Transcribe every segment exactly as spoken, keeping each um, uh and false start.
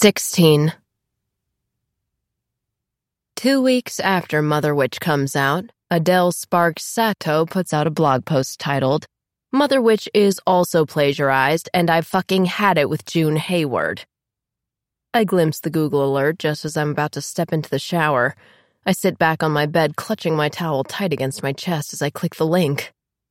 sixteen. Two weeks after Mother Witch comes out, Adele Sparks Sato puts out a blog post titled, "Mother Witch is also plagiarized, and I fucking had it with June Hayward." I glimpse the Google alert just as I'm about to step into the shower. I sit back on my bed, clutching my towel tight against my chest as I click the link.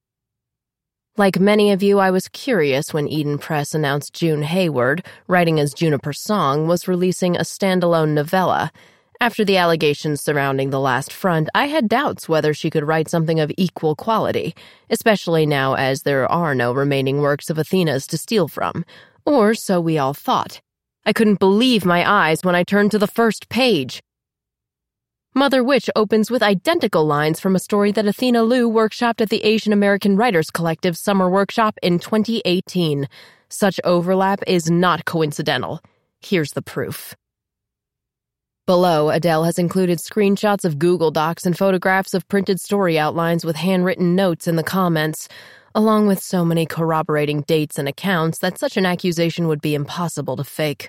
Like many of you, I was curious when Eden Press announced June Hayward, writing as Juniper Song, was releasing a standalone novella. After the allegations surrounding The Last Front, I had doubts whether she could write something of equal quality, especially now as there are no remaining works of Athena's to steal from. Or so we all thought. I couldn't believe my eyes when I turned to the first page. Mother Witch opens with identical lines from a story that Athena Liu workshopped at the Asian American Writers Collective Summer Workshop in twenty eighteen. Such overlap is not coincidental. Here's the proof. Below, Adele has included screenshots of Google Docs and photographs of printed story outlines with handwritten notes in the comments, along with so many corroborating dates and accounts that such an accusation would be impossible to fake.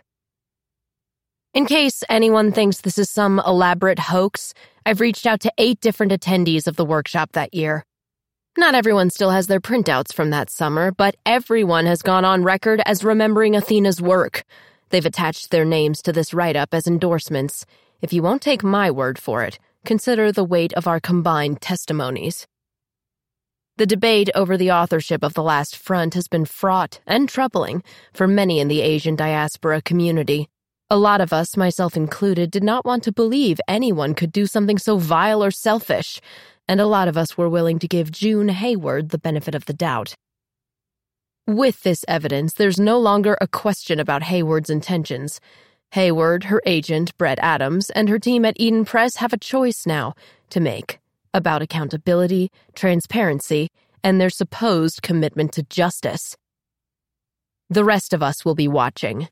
In case anyone thinks this is some elaborate hoax, I've reached out to eight different attendees of the workshop that year. Not everyone still has their printouts from that summer, but everyone has gone on record as remembering Athena's work. They've attached their names to this write-up as endorsements. If you won't take my word for it, consider the weight of our combined testimonies. The debate over the authorship of The Last Front has been fraught and troubling for many in the Asian diaspora community. A lot of us, myself included, did not want to believe anyone could do something so vile or selfish, and a lot of us were willing to give June Hayward the benefit of the doubt. With this evidence, there's no longer a question about Hayward's intentions. Hayward, her agent, Brett Adams, and her team at Eden Press have a choice now to make about accountability, transparency, and their supposed commitment to justice. The rest of us will be watching.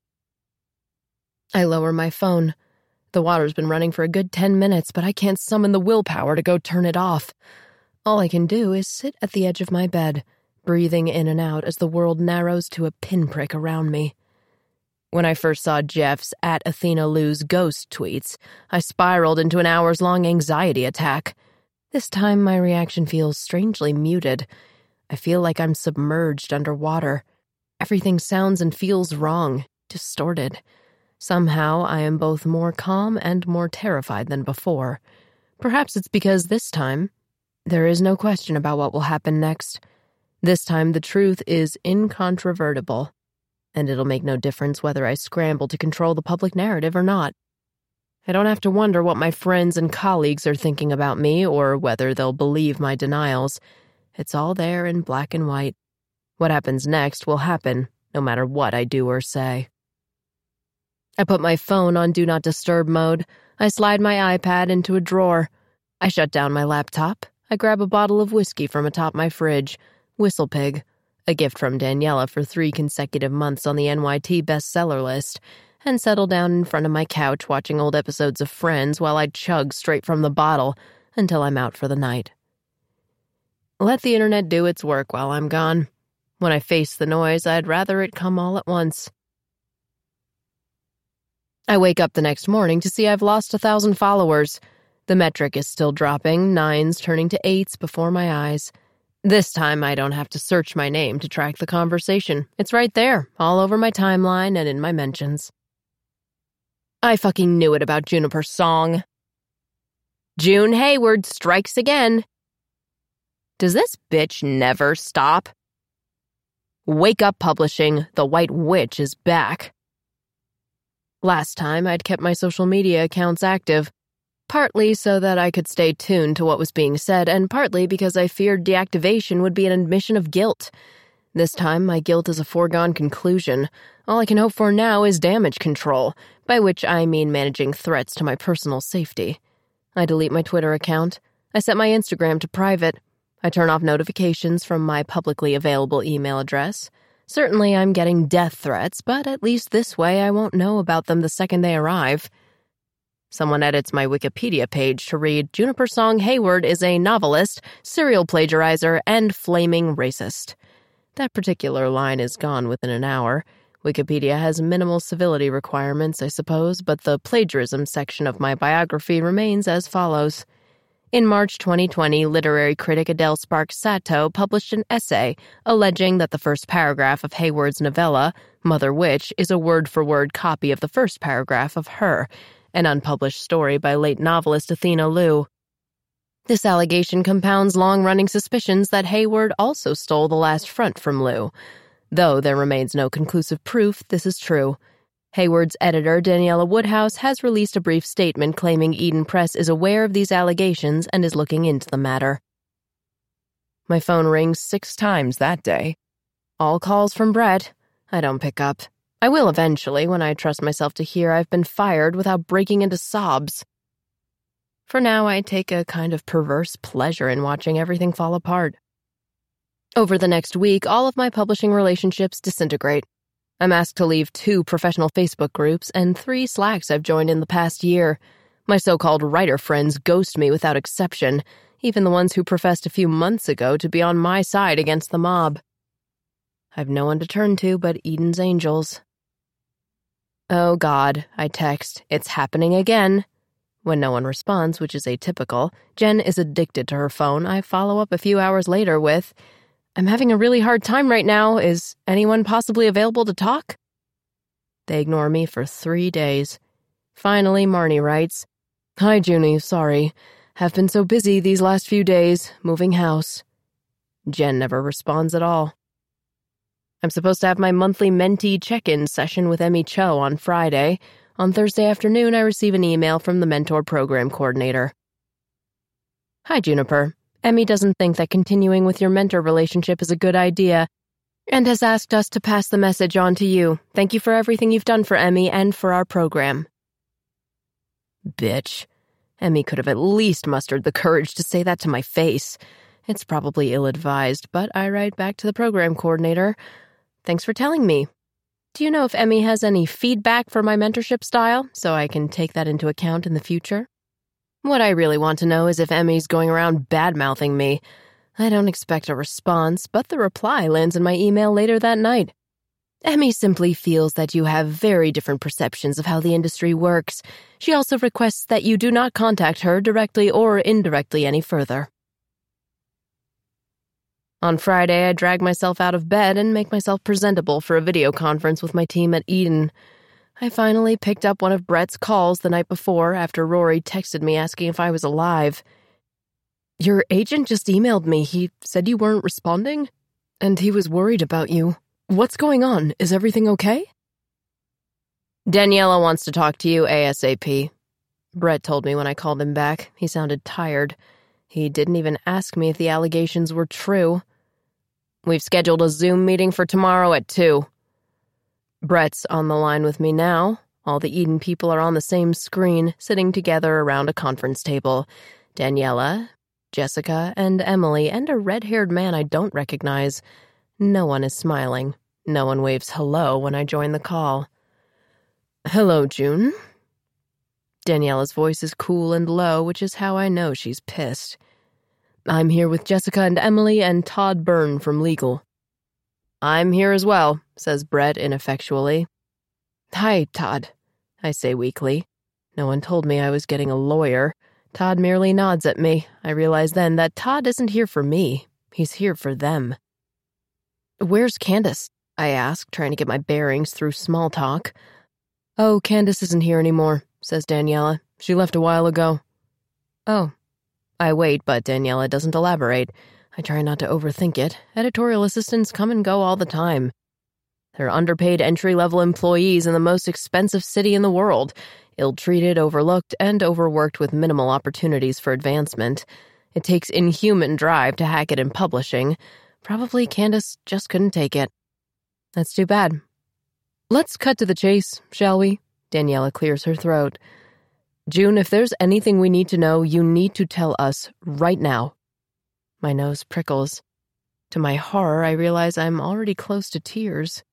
I lower my phone. The water's been running for a good ten minutes, but I can't summon the willpower to go turn it off. All I can do is sit at the edge of my bed, breathing in and out as the world narrows to a pinprick around me. When I first saw Jeff's at Athena Liu's ghost tweets, I spiraled into an hours-long anxiety attack. This time my reaction feels strangely muted. I feel like I'm submerged underwater. Everything sounds and feels wrong, distorted. Somehow, I am both more calm and more terrified than before. Perhaps it's because this time, there is no question about what will happen next. This time, the truth is incontrovertible, and it'll make no difference whether I scramble to control the public narrative or not. I don't have to wonder what my friends and colleagues are thinking about me or whether they'll believe my denials. It's all there in black and white. What happens next will happen, no matter what I do or say. I put my phone on Do Not Disturb mode. I slide my iPad into a drawer. I shut down my laptop. I grab a bottle of whiskey from atop my fridge. Whistle Pig, a gift from Daniela for three consecutive months on the N Y T bestseller list, and settle down in front of my couch watching old episodes of Friends while I chug straight from the bottle until I'm out for the night. Let the internet do its work while I'm gone. When I face the noise, I'd rather it come all at once. I wake up the next morning to see I've lost a thousand followers. The metric is still dropping, nines turning to eights before my eyes. This time I don't have to search my name to track the conversation. It's right there, all over my timeline and in my mentions. I fucking knew it about Juniper Song. June Hayward strikes again. Does this bitch never stop? Wake Up Publishing, the White Witch is back. Last time, I'd kept my social media accounts active, partly so that I could stay tuned to what was being said, and partly because I feared deactivation would be an admission of guilt. This time, my guilt is a foregone conclusion. All I can hope for now is damage control, by which I mean managing threats to my personal safety. I delete my Twitter account. I set my Instagram to private. I turn off notifications from my publicly available email address. Certainly I'm getting death threats, but at least this way I won't know about them the second they arrive. Someone edits my Wikipedia page to read, Juniper Song Hayward is a novelist, serial plagiarizer, and flaming racist. That particular line is gone within an hour, Wikipedia has minimal civility requirements, I suppose, but the plagiarism section of my biography remains as follows. In March twenty twenty, literary critic Adele Sparks Sato published an essay alleging that the first paragraph of Hayward's novella, Mother Witch, is a word-for-word copy of the first paragraph of Her, an unpublished story by late novelist Athena Liu. This allegation compounds long-running suspicions that Hayward also stole the last front from Liu, though there remains no conclusive proof this is true. Hayward's editor, Daniela Woodhouse, has released a brief statement claiming Eden Press is aware of these allegations and is looking into the matter. My phone rings six times that day. All calls from Brett. I don't pick up. I will eventually when I trust myself to hear I've been fired without breaking into sobs. For now, I take a kind of perverse pleasure in watching everything fall apart. Over the next week, all of my publishing relationships disintegrate. I'm asked to leave two professional Facebook groups and three Slacks I've joined in the past year. My so-called writer friends ghost me without exception, even the ones who professed a few months ago to be on my side against the mob. I've no one to turn to but Eden's angels. Oh God, I text, it's happening again. When no one responds, which is atypical, Jen is addicted to her phone. I follow up a few hours later with, I'm having a really hard time right now. Is anyone possibly available to talk? They ignore me for three days. Finally, Marnie writes, Hi, Junie, sorry. Have been so busy these last few days, moving house. Jen never responds at all. I'm supposed to have my monthly mentee check-in session with Emmy Cho on Friday. On Thursday afternoon, I receive an email from the mentor program coordinator. Hi, Juniper. Emmy doesn't think that continuing with your mentor relationship is a good idea and has asked us to pass the message on to you. Thank you for everything you've done for Emmy and for our program. Bitch. Emmy could have at least mustered the courage to say that to my face. It's probably ill-advised, but I write back to the program coordinator. Thanks for telling me. Do you know if Emmy has any feedback for my mentorship style, so I can take that into account in the future? What I really want to know is if Emmy's going around bad-mouthing me. I don't expect a response, but the reply lands in my email later that night. Emmy simply feels that you have very different perceptions of how the industry works. She also requests that you do not contact her directly or indirectly any further. On Friday, I drag myself out of bed and make myself presentable for a video conference with my team at Eden. I finally picked up one of Brett's calls the night before after Rory texted me asking if I was alive. Your agent just emailed me. He said you weren't responding, and he was worried about you. What's going on? Is everything okay? Daniela wants to talk to you ASAP. Brett told me when I called him back. He sounded tired. He didn't even ask me if the allegations were true. We've scheduled a Zoom meeting for tomorrow at two. Brett's on the line with me now. All the Eden people are on the same screen, sitting together around a conference table. Daniela, Jessica, and Emily, and a red-haired man I don't recognize. No one is smiling. No one waves hello when I join the call. Hello, June. Daniela's voice is cool and low, which is how I know she's pissed. I'm here with Jessica and Emily and Todd Byrne from legal. I'm here as well, says Brett ineffectually. Hi, Todd, I say weakly. No one told me I was getting a lawyer. Todd merely nods at me. I realize then that Todd isn't here for me. He's here for them. Where's Candace? I ask, trying to get my bearings through small talk. Oh, Candace isn't here anymore, says Daniela. She left a while ago. Oh. I wait, but Daniela doesn't elaborate. I try not to overthink it. Editorial assistants come and go all the time. They're underpaid entry-level employees in the most expensive city in the world, ill-treated, overlooked, and overworked with minimal opportunities for advancement. It takes inhuman drive to hack it in publishing. Probably Candace just couldn't take it. That's too bad. Let's cut to the chase, shall we? Daniela clears her throat. June, if there's anything we need to know, you need to tell us right now. My nose prickles. To my horror, I realize I'm already close to tears.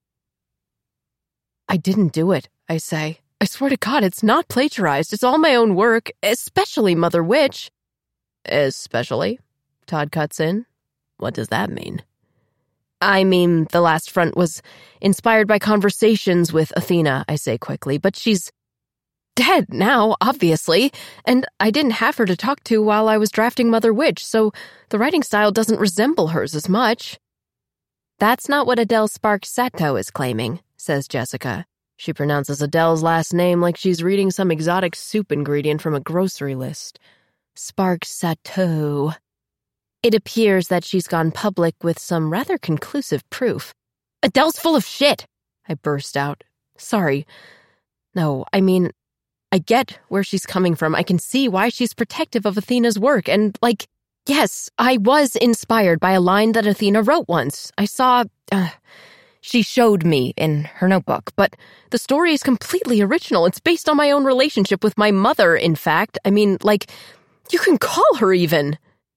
I didn't do it, I say. I swear to God, it's not plagiarized. It's all my own work, especially Mother Witch. Especially? Todd cuts in. What does that mean? I mean, the last front was inspired by conversations with Athena, I say quickly, but she's dead now, obviously, and I didn't have her to talk to while I was drafting Mother Witch, so the writing style doesn't resemble hers as much. That's not what Adele Sparks Sato is claiming, says Jessica. She pronounces Adele's last name like she's reading some exotic soup ingredient from a grocery list. Sparks Sato. It appears that she's gone public with some rather conclusive proof. Adele's full of shit, I burst out. Sorry. No, I mean, I get where she's coming from. I can see why she's protective of Athena's work, and, like, yes, I was inspired by a line that Athena wrote once. I saw, uh, she showed me in her notebook, but the story is completely original. It's based on my own relationship with my mother, in fact. I mean, like, you can call her even.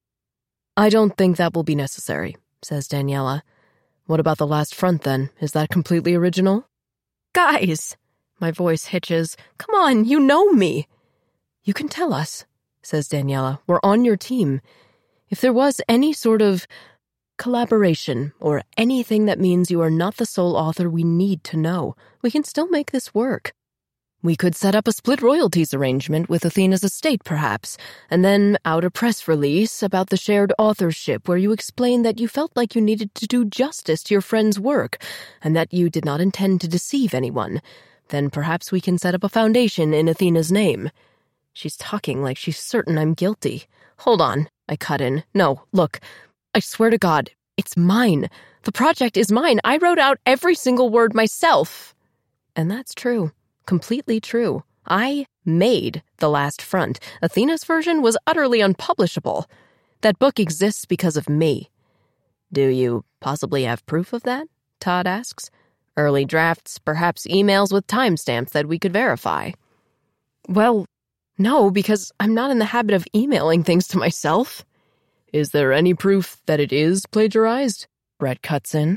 I don't think that will be necessary, says Daniela. What about the last front, then? Is that completely original? Guys, my voice hitches. Come on, you know me. You can tell us, says Daniela. We're on your team. If there was any sort of collaboration or anything that means you are not the sole author we need to know, we can still make this work. We could set up a split royalties arrangement with Athena's estate, perhaps, and then out a press release about the shared authorship where you explain that you felt like you needed to do justice to your friend's work and that you did not intend to deceive anyone. Then perhaps we can set up a foundation in Athena's name. She's talking like she's certain I'm guilty. Hold on, I cut in. No, look, I swear to God, it's mine. The project is mine. I wrote out every single word myself. And that's true. Completely true. I made The Last Front. Athena's version was utterly unpublishable. That book exists because of me. Do you possibly have proof of that? Todd asks. Early drafts, perhaps emails with timestamps that we could verify. Well, no, because I'm not in the habit of emailing things to myself. Is there any proof that it is plagiarized? Brett cuts in.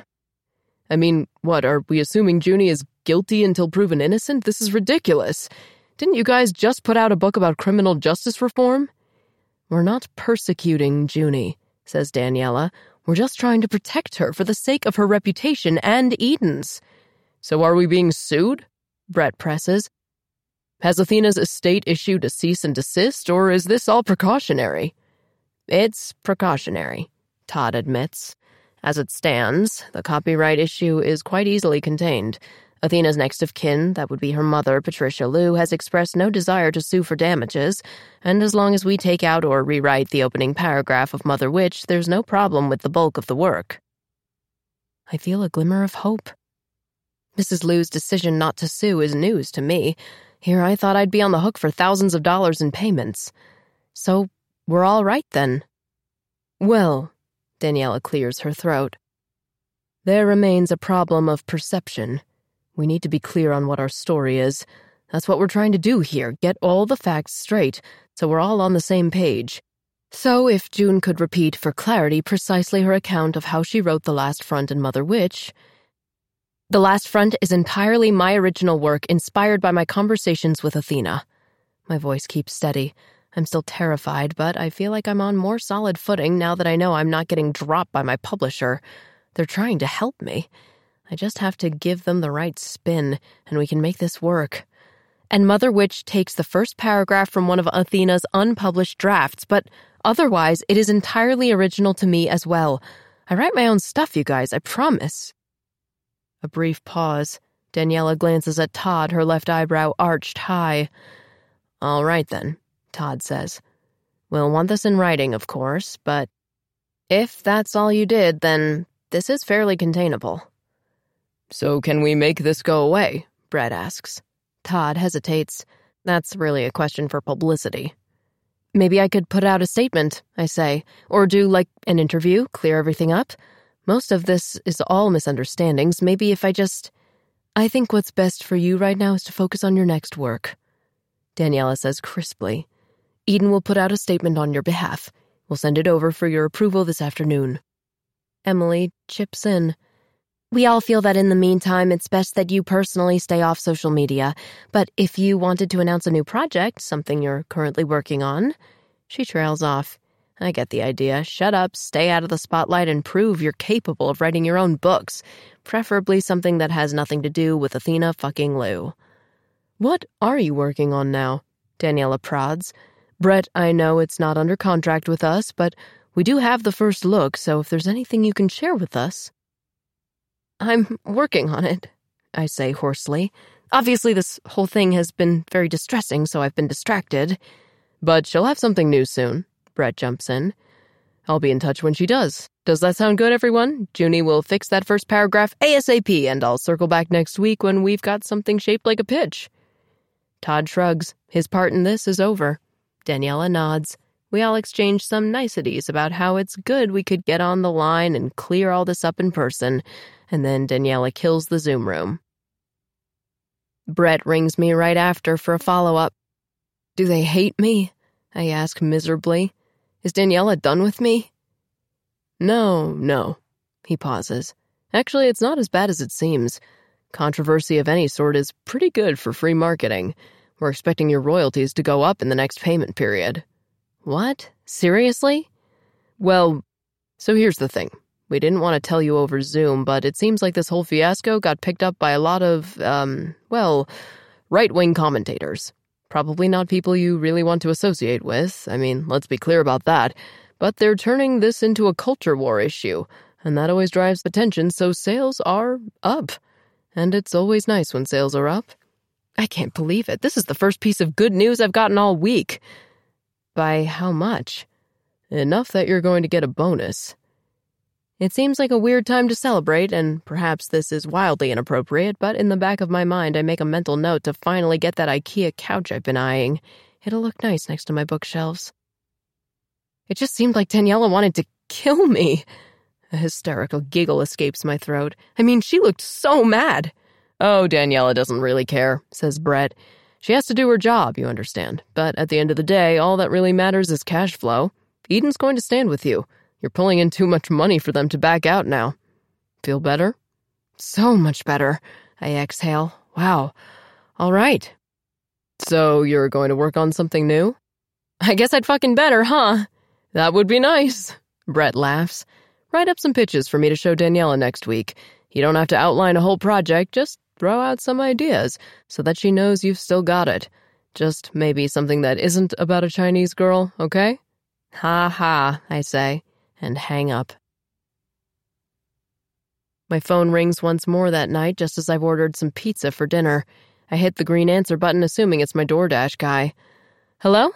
I mean, what, are we assuming Junie is guilty until proven innocent? This is ridiculous. Didn't you guys just put out a book about criminal justice reform? We're not persecuting Junie, says Daniela. We're just trying to protect her for the sake of her reputation and Eden's. So are we being sued? Brett presses. Has Athena's estate issued a cease and desist, or is this all precautionary? It's precautionary, Todd admits. As it stands, the copyright issue is quite easily contained. Athena's next of kin, that would be her mother, Patricia Liu, has expressed no desire to sue for damages, and as long as we take out or rewrite the opening paragraph of Mother Witch, there's no problem with the bulk of the work. I feel a glimmer of hope. Missus Liu's decision not to sue is news to me. Here I thought I'd be on the hook for thousands of dollars in payments. So we're all right then. Well, Daniela clears her throat. There remains a problem of perception. We need to be clear on what our story is. That's what we're trying to do here, get all the facts straight, so we're all on the same page. So if June could repeat for clarity precisely her account of how she wrote The Last Front and Mother Witch. The Last Front is entirely my original work, inspired by my conversations with Athena. My voice keeps steady. I'm still terrified, but I feel like I'm on more solid footing now that I know I'm not getting dropped by my publisher. They're trying to help me. I just have to give them the right spin, and we can make this work. And Mother Witch takes the first paragraph from one of Athena's unpublished drafts, but otherwise it is entirely original to me as well. I write my own stuff, you guys, I promise. A brief pause. Daniela glances at Todd, her left eyebrow arched high. All right, then, Todd says. We'll want this in writing, of course, but if that's all you did, then this is fairly containable. So can we make this go away? Brett asks. Todd hesitates. That's really a question for publicity. Maybe I could put out a statement, I say, or do, like, an interview, clear everything up. Most of this is all misunderstandings. Maybe if I just... I think what's best for you right now is to focus on your next work. Daniela says crisply. Eden will put out a statement on your behalf. We'll send it over for your approval this afternoon. Emily chips in. We all feel that in the meantime, it's best that you personally stay off social media. But if you wanted to announce a new project, something you're currently working on, she trails off. I get the idea. Shut up, stay out of the spotlight, and prove you're capable of writing your own books, preferably something that has nothing to do with Athena fucking Liu. What are you working on now? Daniela prods. Brett, I know it's not under contract with us, but we do have the first look, so if there's anything you can share with us. I'm working on it, I say hoarsely. Obviously, this whole thing has been very distressing, so I've been distracted. But she'll have something new soon, Brett jumps in. I'll be in touch when she does. Does that sound good, everyone? Junie will fix that first paragraph ASAP, and I'll circle back next week when we've got something shaped like a pitch. Todd shrugs. His part in this is over. Daniela nods. We all exchange some niceties about how it's good we could get on the line and clear all this up in person, and then Daniela kills the Zoom room. Brett rings me right after for a follow-up. Do they hate me? I ask miserably. Is Daniela done with me? No, no. He pauses. Actually, it's not as bad as it seems. Controversy of any sort is pretty good for free marketing. We're expecting your royalties to go up in the next payment period. What? Seriously? Well, so here's the thing. We didn't want to tell you over Zoom, but it seems like this whole fiasco got picked up by a lot of, um, well, right-wing commentators. Probably not people you really want to associate with. I mean, let's be clear about that. But they're turning this into a culture war issue, and that always drives attention, so sales are up. And it's always nice when sales are up. I can't believe it. This is the first piece of good news I've gotten all week. By how much? Enough that you're going to get a bonus. It seems like a weird time to celebrate, and perhaps this is wildly inappropriate, but in the back of my mind I make a mental note to finally get that IKEA couch I've been eyeing. It'll look nice next to my bookshelves. It just seemed like Daniela wanted to kill me. A hysterical giggle escapes my throat. I mean, she looked so mad. Oh, Daniela doesn't really care, says Brett. She has to do her job, you understand. But at the end of the day, all that really matters is cash flow. Eden's going to stand with you. You're pulling in too much money for them to back out now. Feel better? So much better. I exhale. Wow. All right. So you're going to work on something new? I guess I'd fucking better, huh? That would be nice. Brett laughs. Write up some pitches for me to show Daniela next week. You don't have to outline a whole project, just throw out some ideas so that she knows you've still got it. Just maybe something that isn't about a Chinese girl, okay? Ha ha, I say, and hang up. My phone rings once more that night just as I've ordered some pizza for dinner. I hit the green answer button assuming it's my DoorDash guy. Hello?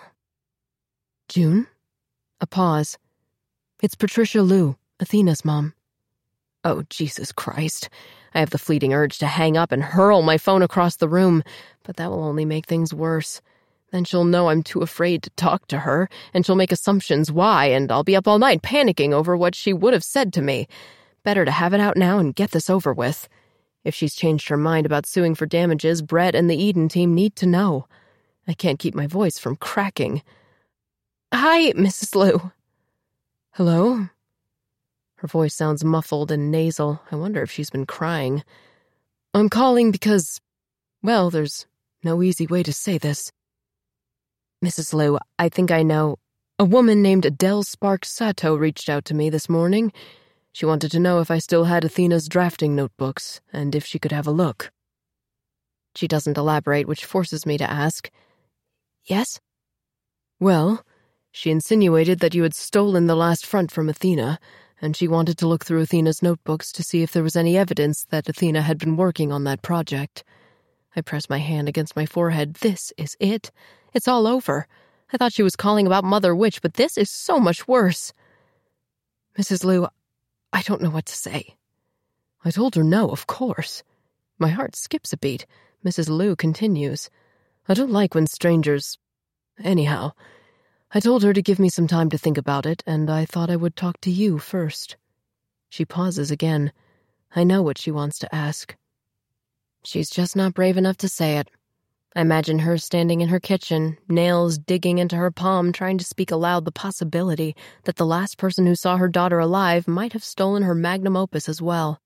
June? A pause. It's Patricia Liu, Athena's mom. Oh, Jesus Christ. I have the fleeting urge to hang up and hurl my phone across the room, but that will only make things worse. Then she'll know I'm too afraid to talk to her, and she'll make assumptions why, and I'll be up all night panicking over what she would have said to me. Better to have it out now and get this over with. If she's changed her mind about suing for damages, Brett and the Eden team need to know. I can't keep my voice from cracking. Hi, Missus Liu. Hello? Her voice sounds muffled and nasal. I wonder if she's been crying. I'm calling because, well, there's no easy way to say this. Missus Liu, I think I know. A woman named Adele Sparks Sato reached out to me this morning. She wanted to know if I still had Athena's drafting notebooks, and if she could have a look. She doesn't elaborate, which forces me to ask, Yes? Well, she insinuated that you had stolen the last front from Athena, and she wanted to look through Athena's notebooks to see if there was any evidence that Athena had been working on that project. I press my hand against my forehead. This is it. It's all over. I thought she was calling about Mother Witch, but this is so much worse. Missus Liu, I don't know what to say. I told her no, of course. My heart skips a beat. Missus Liu continues. I don't like when strangers... Anyhow, I told her to give me some time to think about it, and I thought I would talk to you first. She pauses again. I know what she wants to ask. She's just not brave enough to say it. I imagine her standing in her kitchen, nails digging into her palm, trying to speak aloud the possibility that the last person who saw her daughter alive might have stolen her magnum opus as well.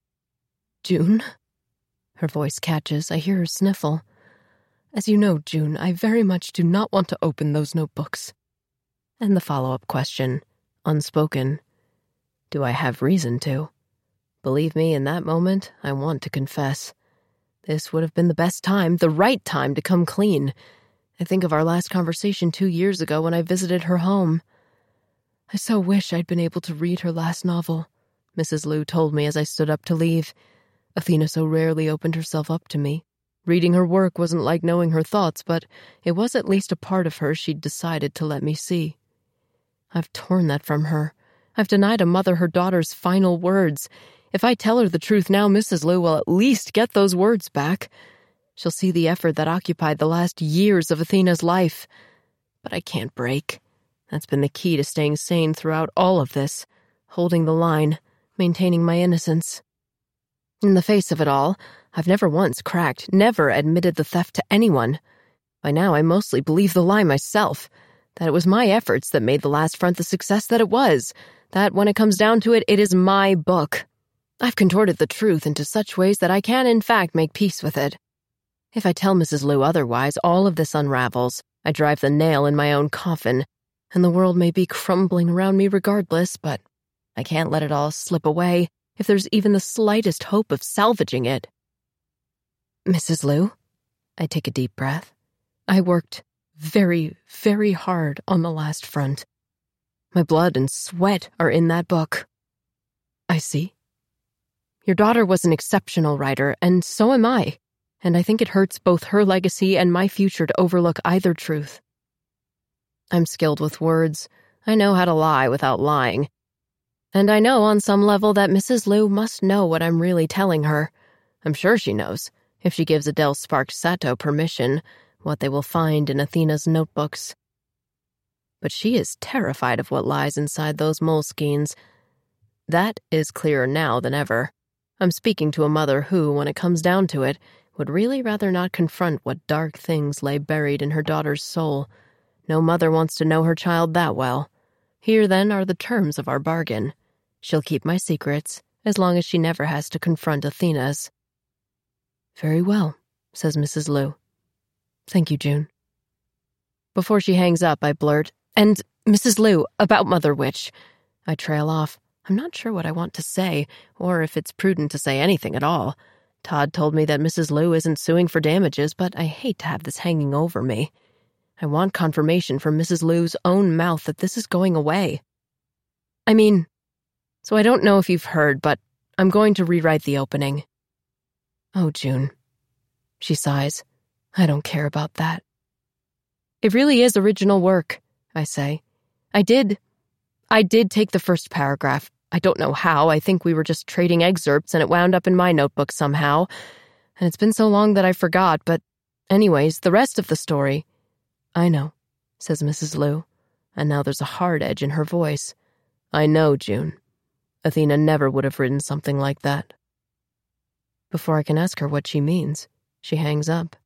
June? Her voice catches. I hear her sniffle. As you know, June, I very much do not want to open those notebooks. And the follow-up question, unspoken. Do I have reason to? Believe me, in that moment, I want to confess. This would have been the best time, the right time to come clean. I think of our last conversation two years ago when I visited her home. I so wish I'd been able to read her last novel, Missus Liu told me as I stood up to leave. Athena so rarely opened herself up to me. Reading her work wasn't like knowing her thoughts, but it was at least a part of her she'd decided to let me see. I've torn that from her. I've denied a mother her daughter's final words. If I tell her the truth now, Missus Liu will at least get those words back. She'll see the effort that occupied the last years of Athena's life. But I can't break. That's been the key to staying sane throughout all of this, holding the line, maintaining my innocence. In the face of it all, I've never once cracked, never admitted the theft to anyone. By now, I mostly believe the lie myself, that it was my efforts that made the last front the success that it was, that when it comes down to it, it is my book. I've contorted the truth into such ways that I can, in fact, make peace with it. If I tell Missus Liu otherwise, all of this unravels. I drive the nail in my own coffin, and the world may be crumbling around me regardless, but I can't let it all slip away if there's even the slightest hope of salvaging it. Missus Liu, I take a deep breath. I worked very, very hard on the last front. My blood and sweat are in that book. I see. Your daughter was an exceptional writer, and so am I, and I think it hurts both her legacy and my future to overlook either truth. I'm skilled with words. I know how to lie without lying. And I know on some level that Missus Liu must know what I'm really telling her. I'm sure she knows, if she gives Adele Sparks Sato permission, what they will find in Athena's notebooks. But she is terrified of what lies inside those moleskines. That is clearer now than ever. I'm speaking to a mother who, when it comes down to it, would really rather not confront what dark things lay buried in her daughter's soul. No mother wants to know her child that well. Here, then, are the terms of our bargain. She'll keep my secrets, as long as she never has to confront Athena's. Very well, says Missus Liu. Thank you, June. Before she hangs up, I blurt, and Missus Liu, about Mother Witch. I trail off. I'm not sure what I want to say, or if it's prudent to say anything at all. Todd told me that Missus Liu isn't suing for damages, but I hate to have this hanging over me. I want confirmation from Missus Liu's own mouth that this is going away. I mean, so I don't know if you've heard, but I'm going to rewrite the opening. Oh, June. She sighs. I don't care about that. It really is original work, I say. I did. I did take the first paragraph. I don't know how. I think we were just trading excerpts and it wound up in my notebook somehow. And it's been so long that I forgot, but anyways, the rest of the story... I know, says Missus Liu, and now there's a hard edge in her voice. I know, June. Athena never would have written something like that. Before I can ask her what she means, she hangs up.